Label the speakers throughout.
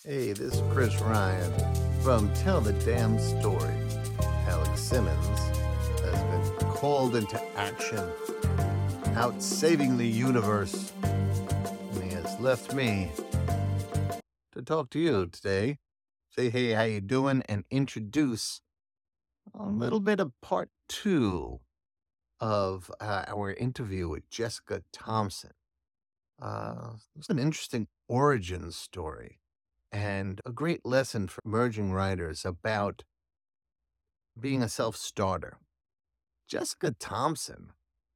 Speaker 1: Hey, this is Chris Ryan from Tell the Damn Story. Alex Simmons has been called into action, out saving the universe, and he has left me to talk to you today. Say, hey, how you doing? And introduce a little bit of part 2 of our interview with Jessica Thompson. It's an interesting origin story and a great lesson for emerging writers about being a self-starter. Jessica Thompson,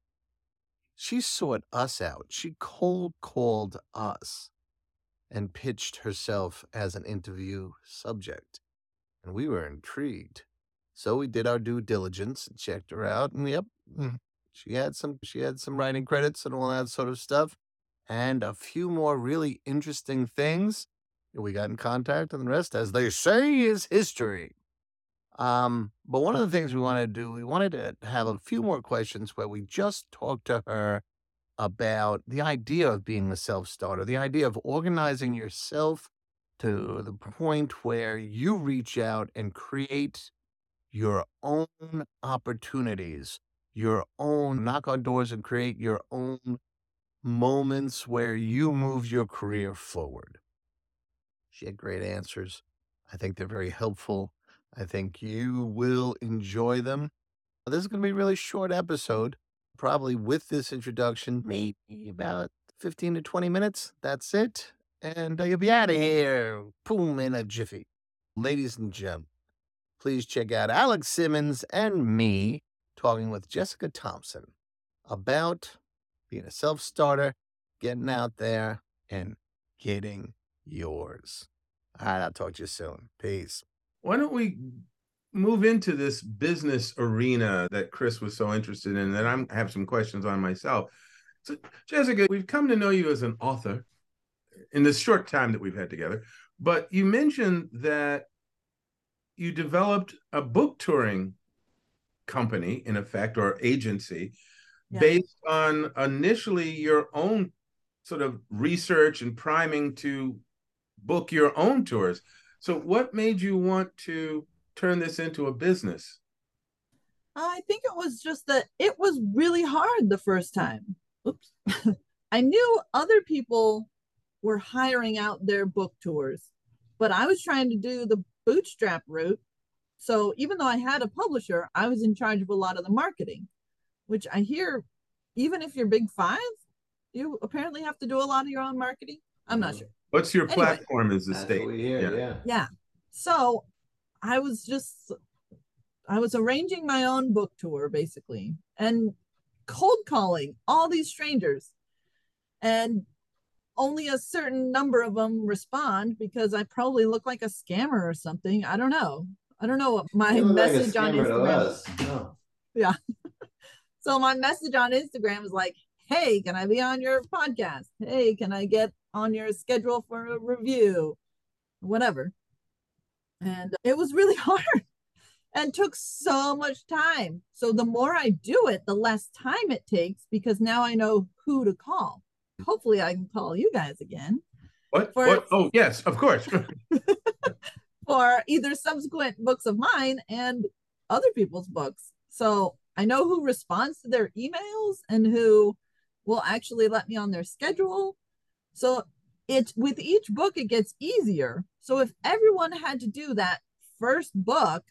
Speaker 1: she sought us out. She cold called us and pitched herself as an interview subject. And we were intrigued. So we did our due diligence and checked her out. And yep, she had some writing credits and all that sort of stuff. And a few more really interesting things. We got in contact, and the rest, as they say, is history. But one of the things we wanted to do, we wanted to have a few more questions where we just talked to her about the idea of being a self-starter, the idea of organizing yourself to the point where you reach out and create your own opportunities, your own knock on doors and create your own moments where you move your career forward. She had great answers. I think they're very helpful. I think you will enjoy them. This is going to be a really short episode, probably with this introduction, maybe about 15 to 20 minutes. That's it. And you'll be out of here, boom, in a jiffy. Ladies and gentlemen, please check out Alex Simmons and me talking with Jessica Thompson about being a self-starter, getting out there, and getting yours. All right, I'll talk to you soon. Peace.
Speaker 2: Why don't we move into this business arena that Chris was so interested in, that I have some questions on myself. So, Jessica, we've come to know you as an author in this short time that we've had together, but you mentioned that you developed a book touring company, in effect, or agency, based on initially your own sort of research and priming to book your own tours. So what made you want to turn this into a business?
Speaker 3: I think it was just that it was really hard the first time. Oops. I knew other people were hiring out their book tours, but I was trying to do the bootstrap route. So even though I had a publisher, I was in charge of a lot of the marketing, which I hear, even if you're big five, you apparently have to do a lot of your own marketing. I'm not sure.
Speaker 2: What's your platform as the state?
Speaker 3: Yeah. So I was arranging my own book tour, basically, and cold calling all these strangers. And only a certain number of them respond because I probably look like a scammer or something. I don't know what my message on Instagram. Oh. Yeah. So my message on Instagram is like, hey, can I be on your podcast? Hey, can I get on your schedule for a review? Whatever. And it was really hard and took so much time. So the more I do it, the less time it takes, because now I know who to call. Hopefully I can call you guys again.
Speaker 2: What? Oh, yes, of course.
Speaker 3: For either subsequent books of mine and other people's books. So I know who responds to their emails and who will actually let me on their schedule. So with each book, it gets easier. So if everyone had to do that first book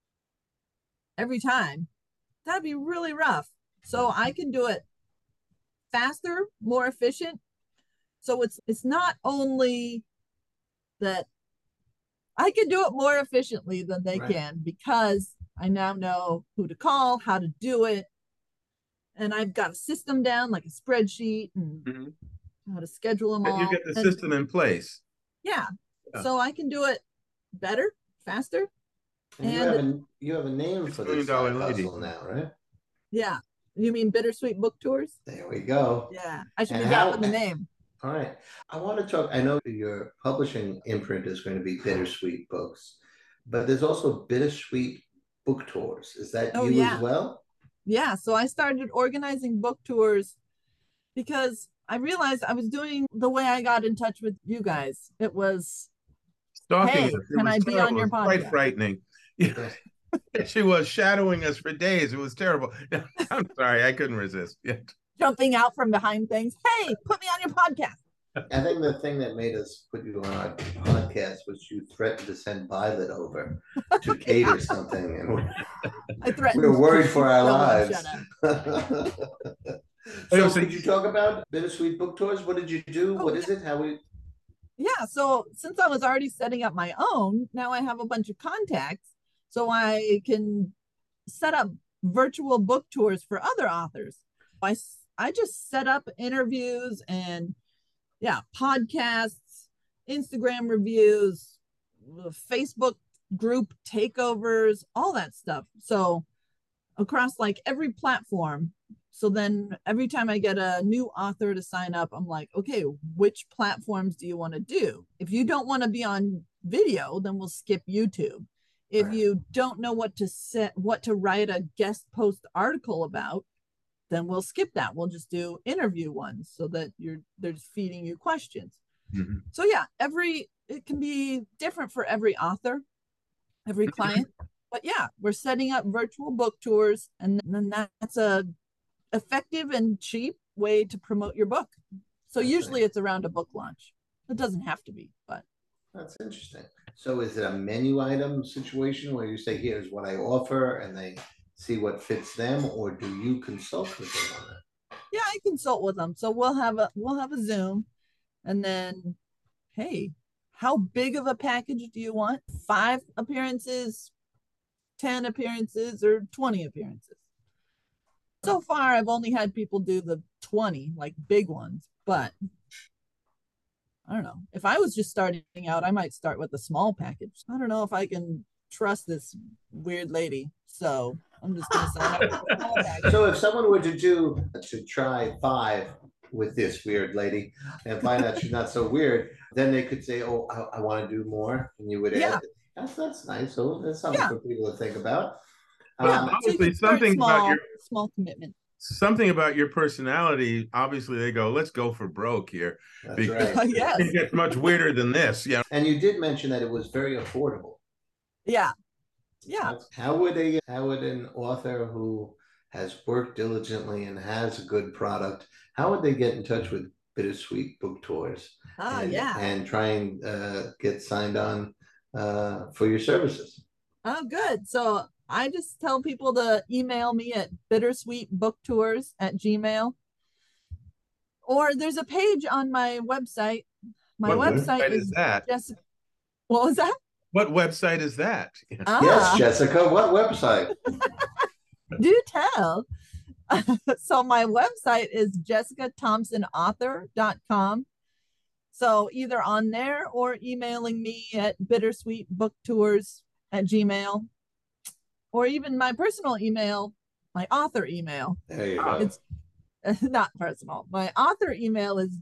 Speaker 3: every time, that'd be really rough. So I can do it faster, more efficient. So it's not only that I can do it more efficiently than they can, because I now know who to call, how to do it. And I've got a system down, like a spreadsheet, and how to schedule them all.
Speaker 2: You get the system in place.
Speaker 3: Yeah. So I can do it better, faster.
Speaker 1: And you have a name for this hustle now, right?
Speaker 3: Yeah. You mean Bittersweet Book Tours?
Speaker 1: There we go.
Speaker 3: Yeah. I should be dropping the name.
Speaker 1: All right. I want to talk, I know your publishing imprint is going to be Bittersweet Books, but there's also Bittersweet Book Tours. Is that as well?
Speaker 3: Yeah. So I started organizing book tours because I realized I was doing the way I got in touch with you guys. It was
Speaker 2: stalking
Speaker 3: Hey,
Speaker 2: us. It
Speaker 3: can
Speaker 2: was
Speaker 3: I be on
Speaker 2: terrible.
Speaker 3: your
Speaker 2: It was quite
Speaker 3: podcast?
Speaker 2: frightening. Yeah. She was shadowing us for days. It was terrible. I'm sorry, I couldn't resist. Yeah.
Speaker 3: Jumping out from behind things. Hey, put me on your podcast.
Speaker 1: I think the thing that made us put you on our podcast was you threatened to send Violet over to cater something, and
Speaker 3: I threatened.
Speaker 1: we were worried for our
Speaker 3: Someone
Speaker 1: lives.
Speaker 3: shut
Speaker 1: So, could you talk about Bittersweet Book Tours? What did you do?
Speaker 3: Oh,
Speaker 1: What is it? How we?
Speaker 3: Yeah, so since I was already setting up my own, now I have a bunch of contacts, so I can set up virtual book tours for other authors. I just set up interviews and yeah, podcasts, Instagram reviews, Facebook group takeovers, all that stuff. So across like every platform. So then every time I get a new author to sign up, I'm like, okay, which platforms do you want to do? If you don't want to be on video, then we'll skip YouTube. If you don't know what to write a guest post article about, then we'll skip that. We'll just do interview ones so that they're just feeding you questions. Mm-hmm. So yeah, it can be different for every author, every client. But yeah, we're setting up virtual book tours, and then that's a effective and cheap way to promote your book. So usually it's around a book launch. It doesn't have to be, but
Speaker 1: that's interesting. So is it a menu item situation where you say, here's what I offer, and they see what fits them, or do you consult with them on it?
Speaker 3: Yeah, I consult with them. So we'll have a Zoom, and then, hey, how big of a package do you want? 5 appearances, 10 appearances, or 20 appearances? So far, I've only had people do the 20, like big ones, but I don't know. If I was just starting out, I might start with a small package. I don't know if I can trust this weird lady, so I'm just going to sign up for a small package.
Speaker 1: So if someone were to try 5 with this weird lady and find out she's not so weird, then they could say, oh, I want to do more, and you would add. That's nice. So that's something for people to think about.
Speaker 2: Obviously,
Speaker 3: so
Speaker 2: something about your
Speaker 3: small commitment.
Speaker 2: Something about your personality. Obviously, they go, "Let's go for broke here."
Speaker 1: That's because right.
Speaker 3: Yes.
Speaker 2: It gets much weirder than this. Yeah.
Speaker 1: And you did mention that it was very affordable.
Speaker 3: Yeah.
Speaker 1: How would an author who has worked diligently and has a good product, how would they get in touch with Bittersweet Book Tours? And try and get signed on for your services?
Speaker 3: Oh, good. So I just tell people to email me at bittersweetbooktours@gmail.com. Or there's a page on my website. What website is that? Jessica. What was that?
Speaker 2: What website is that?
Speaker 1: Yes, Jessica, what website?
Speaker 3: Do tell. So my website is jessicathompsonauthor.com. So either on there or emailing me at bittersweetbooktours@gmail.com. Or even my personal email, my author email.
Speaker 1: There you go.
Speaker 3: It's not personal. My author email is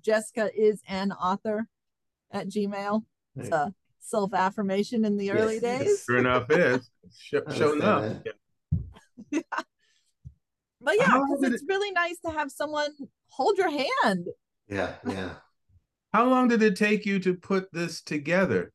Speaker 3: jessicaisanauthor@gmail.com. It's a self-affirmation in the early days.
Speaker 2: Sure enough, it is. Showing up.
Speaker 3: Yeah. But yeah, because it's really nice to have someone hold your hand.
Speaker 1: Yeah.
Speaker 2: How long did it take you to put this together?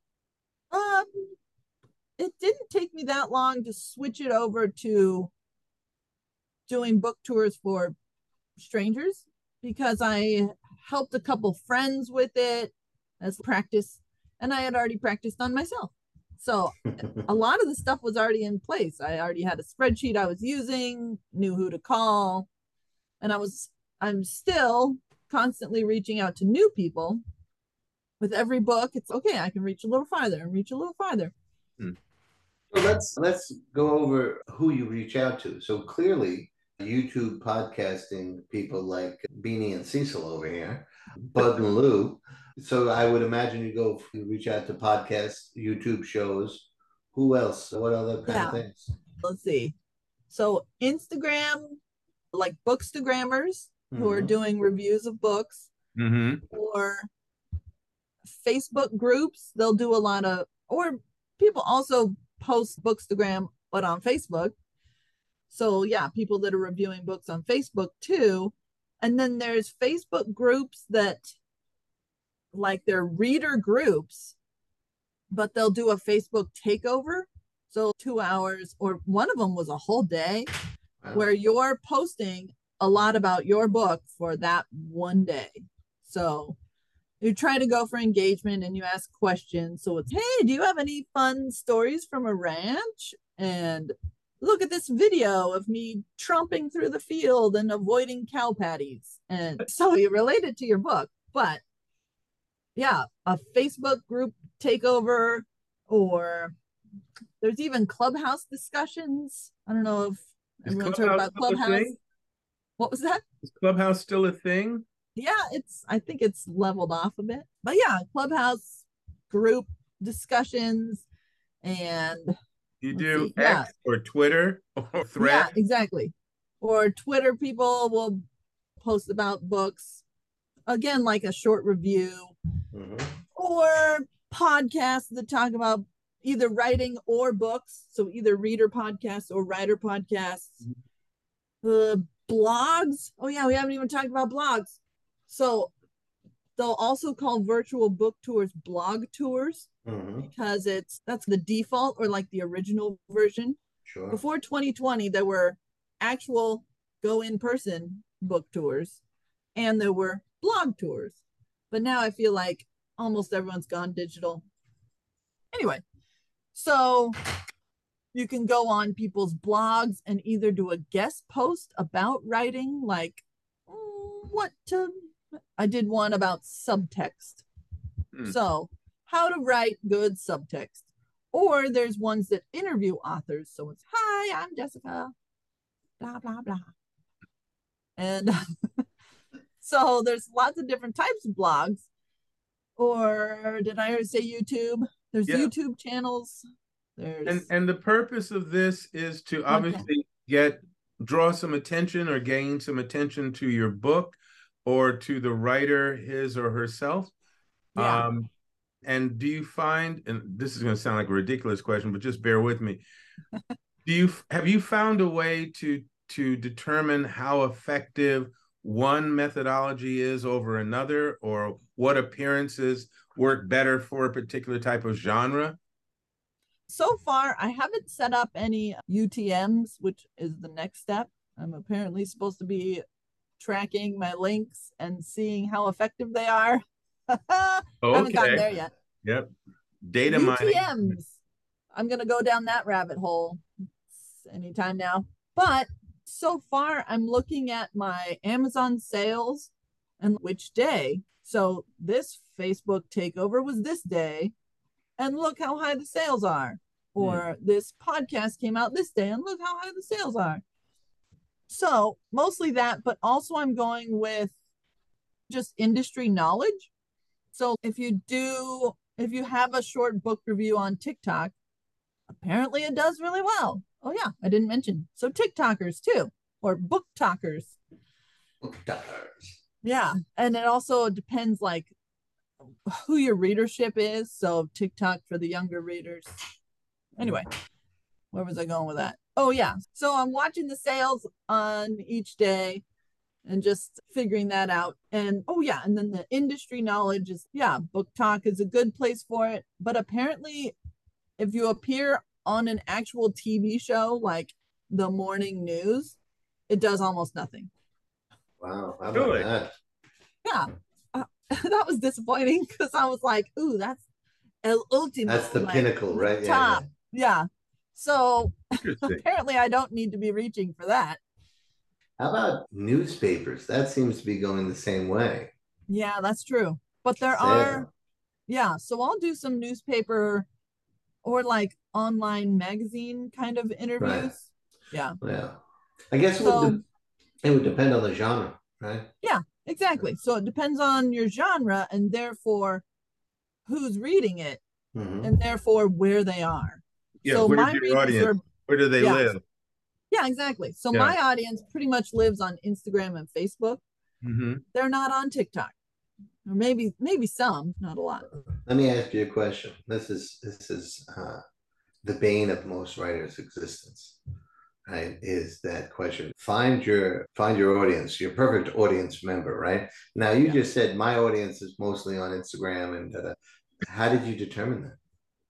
Speaker 3: It didn't take me that long to switch it over to doing book tours for strangers, because I helped a couple friends with it as practice, and I had already practiced on myself. So a lot of the stuff was already in place. I already had a spreadsheet I was using, knew who to call, and I'm still constantly reaching out to new people. With every book, it's okay, I can reach a little farther and reach a little farther.
Speaker 1: So let's go over who you reach out to. So clearly, YouTube podcasting people like Beanie and Cecil over here, Bud and Lou. So I would imagine you reach out to podcasts, YouTube shows. Who else? What other kind of things?
Speaker 3: Let's see. So Instagram, like Bookstagrammers, who are doing reviews of books, or Facebook groups. They'll do a lot of, or people also post Bookstagram, but on Facebook. So yeah, people that are reviewing books on Facebook too. And then there's Facebook groups that, like, they're reader groups, but they'll do a Facebook takeover. So 2 hours, or one of them was a whole day where you're posting a lot about your book for that one day. So you try to go for engagement and you ask questions. So it's, hey, do you have any fun stories from a ranch? And look at this video of me tromping through the field and avoiding cow patties. And so you relate it to your book. But yeah, a Facebook group takeover, or there's even Clubhouse discussions. I don't know if everyone's heard about Clubhouse. What was that?
Speaker 2: Is Clubhouse still a thing?
Speaker 3: Yeah, I think it's leveled off a bit. But yeah, Clubhouse group discussions, and
Speaker 2: you do X or Twitter or Thread.
Speaker 3: Yeah, exactly. Or Twitter, people will post about books. Again, like a short review. Or podcasts that talk about either writing or books. So either reader podcasts or writer podcasts. Blogs. Oh yeah, we haven't even talked about blogs. So they'll also call virtual book tours blog tours, because that's the default, or like the original version.
Speaker 1: Sure.
Speaker 3: Before 2020, there were actual go in person book tours and there were blog tours. But now I feel like almost everyone's gone digital. Anyway, so you can go on people's blogs and either do a guest post about writing, like I did one about subtext. So how to write good subtext. Or there's ones that interview authors. So it's, hi, I'm Jessica, blah, blah, blah. And so there's lots of different types of blogs. Or did I already say YouTube? There's YouTube channels.
Speaker 2: And the purpose of this is to obviously draw some attention or gain some attention to your book, or to the writer, his or herself.
Speaker 3: Yeah.
Speaker 2: And do you find, and this is going to sound like a ridiculous question, but just bear with me. Have you found a way to determine how effective one methodology is over another, or what appearances work better for a particular type of genre?
Speaker 3: So far, I haven't set up any UTMs, which is the next step. I'm apparently supposed to be tracking my links and seeing how effective they are. I haven't gotten there yet.
Speaker 2: Yep. Data
Speaker 3: UTMs.
Speaker 2: mining.
Speaker 3: I'm going to go down that rabbit hole anytime now. But so far, I'm looking at my Amazon sales and which day. So this Facebook takeover was this day, and look how high the sales are. Or this podcast came out this day, and look how high the sales are. So mostly that, but also I'm going with just industry knowledge. So if you have a short book review on TikTok, apparently it does really well. Oh yeah, I didn't mention. So TikTokers too, or book talkers. Yeah, and it also depends like who your readership is. So TikTok for the younger readers. Anyway, where was I going with that? Oh yeah, so I'm watching the sales on each day and just figuring that out. And oh yeah, and then the industry knowledge is, Book Talk is a good place for it. But apparently if you appear on an actual TV show like the morning news, it does almost nothing.
Speaker 1: Wow, how about that?
Speaker 3: Yeah, that was disappointing, because I was like, ooh, that's el ultimo.
Speaker 1: That's the pinnacle, right?
Speaker 3: Top. Yeah. So apparently I don't need to be reaching for that.
Speaker 1: How about newspapers? That seems to be going the same way.
Speaker 3: Yeah, that's true. But there are, so I'll do some newspaper or like online magazine kind of interviews.
Speaker 1: Right.
Speaker 3: Yeah.
Speaker 1: Yeah. I guess it would depend on the genre, right?
Speaker 3: Yeah, exactly. So it depends on your genre, and therefore who's reading it, and therefore where they are.
Speaker 2: Yeah,
Speaker 3: so
Speaker 2: where's your audience? Where do they live?
Speaker 3: Yeah, exactly. So my audience pretty much lives on Instagram and Facebook. They're not on TikTok. Or maybe some, not a lot.
Speaker 1: Let me ask you a question. This is the bane of most writers' existence, right? Is that question. Find your audience, your perfect audience member, right? Now you just said my audience is mostly on Instagram, and how did you determine that?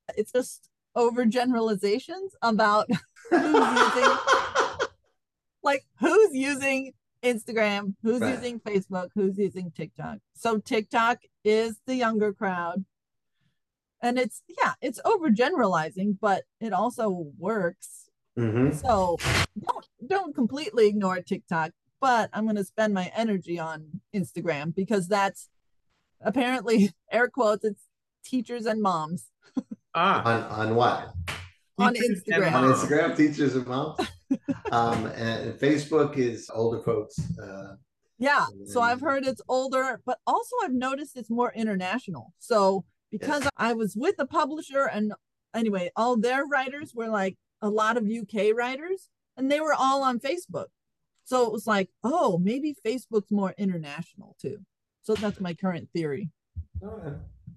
Speaker 3: It's just overgeneralizations about who's using, like, who's using Instagram, who's
Speaker 1: Right.
Speaker 3: using Facebook, who's using TikTok. So TikTok is the younger crowd. And it's overgeneralizing, but it also works.
Speaker 1: Mm-hmm.
Speaker 3: So don't completely ignore TikTok, but I'm going to spend my energy on Instagram because that's apparently, air quotes, it's teachers and moms
Speaker 1: On what?
Speaker 3: on
Speaker 2: Teachers and
Speaker 3: Instagram.
Speaker 1: On
Speaker 2: moms.
Speaker 1: Instagram, teachers and moms. And Facebook is older folks.
Speaker 3: Yeah. So I've heard it's older, but also I've noticed it's more international. So because I was with a publisher, and anyway, all their writers were like a lot of UK writers, and they were all on Facebook. So it was like, oh, maybe Facebook's more international too. So that's my current theory.
Speaker 1: All right.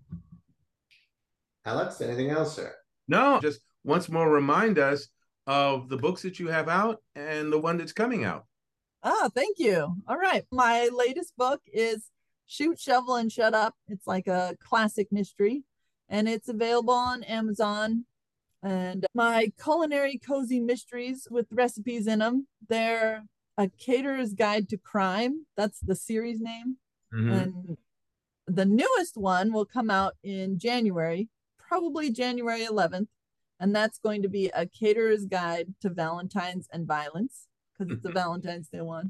Speaker 1: Alex, anything else, sir?
Speaker 2: No, just once more remind us of the books that you have out and the one that's coming out.
Speaker 3: Oh, thank you. All right. My latest book is Shoot, Shovel, and Shut Up. It's like a classic mystery, and it's available on Amazon. And my culinary cozy mysteries with recipes in them, they're A Caterer's Guide to Crime. That's the series name.
Speaker 2: Mm-hmm.
Speaker 3: And the newest one will come out in January, probably January 11th. And that's going to be A Caterer's Guide to Valentine's and Violence, because it's a Valentine's Day one.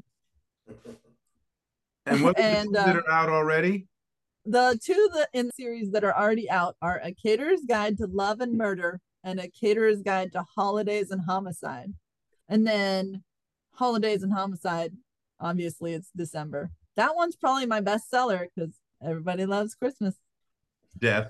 Speaker 2: And what
Speaker 3: And,
Speaker 2: that are out already?
Speaker 3: The two in the series that are already out are A Caterer's Guide to Love and Murder and A Caterer's Guide to Holidays and Homicide. And then Holidays and Homicide, obviously it's December. That one's probably my bestseller because everybody loves Christmas.
Speaker 2: Death.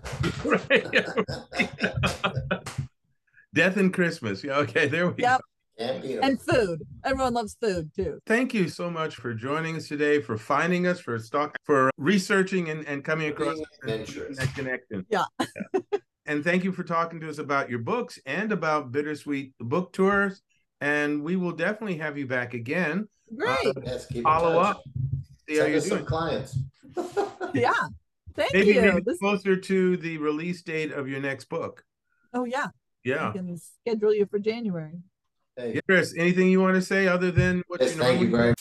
Speaker 2: Death and Christmas. Yeah, okay, there we go.
Speaker 3: And food. Everyone loves food too.
Speaker 2: Thank you so much for joining us today, for finding us, for researching and coming across that connection.
Speaker 3: Yeah.
Speaker 2: And thank you for talking to us about your books and about Bittersweet book tours. And we will definitely have you back again.
Speaker 3: Great.
Speaker 1: Yes, keep
Speaker 2: Follow up. See how
Speaker 1: Send
Speaker 2: you're
Speaker 1: us
Speaker 2: doing.
Speaker 1: some clients.
Speaker 3: Yeah. Thank
Speaker 2: Maybe
Speaker 3: you.
Speaker 2: closer to the release date of your next book.
Speaker 3: Oh, yeah.
Speaker 2: Yeah.
Speaker 3: I can schedule you for January.
Speaker 1: Hey.
Speaker 2: Yeah, Chris, anything you want to say other than what
Speaker 1: Yes,
Speaker 2: you know?
Speaker 1: thank you very much.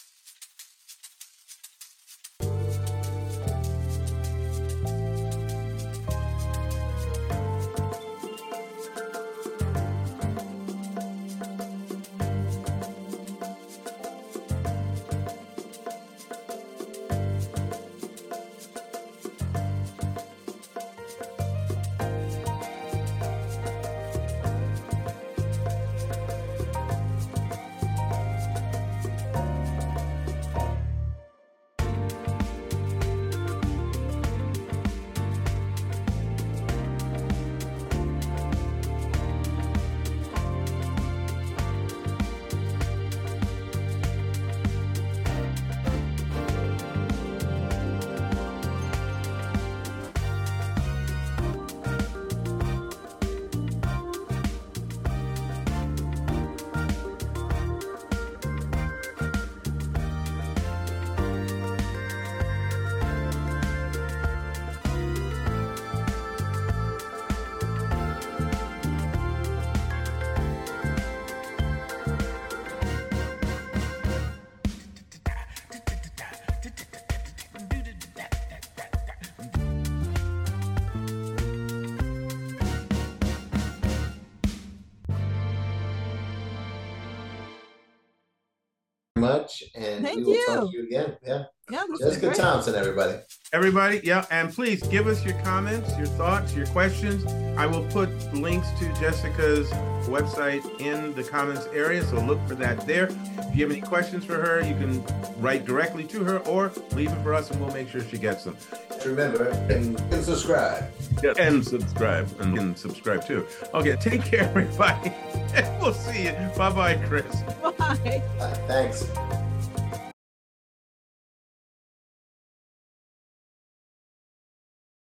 Speaker 1: Much, and
Speaker 3: Thank
Speaker 1: we will
Speaker 3: you.
Speaker 1: talk to you again. Yeah.
Speaker 3: Yeah, this is
Speaker 1: Jessica
Speaker 3: great.
Speaker 1: Thompson, everybody.
Speaker 2: Everybody, yeah, and please give us your comments, your thoughts, your questions. I will put links to Jessica's website in the comments area, so look for that there. If you have any questions for her, you can write directly to her or leave them for us, and we'll make sure she gets them.
Speaker 1: Remember, and subscribe.
Speaker 2: Yeah, and subscribe too. Okay, take care, everybody. We'll see you. Bye-bye, Chris.
Speaker 3: Bye.
Speaker 1: Thanks.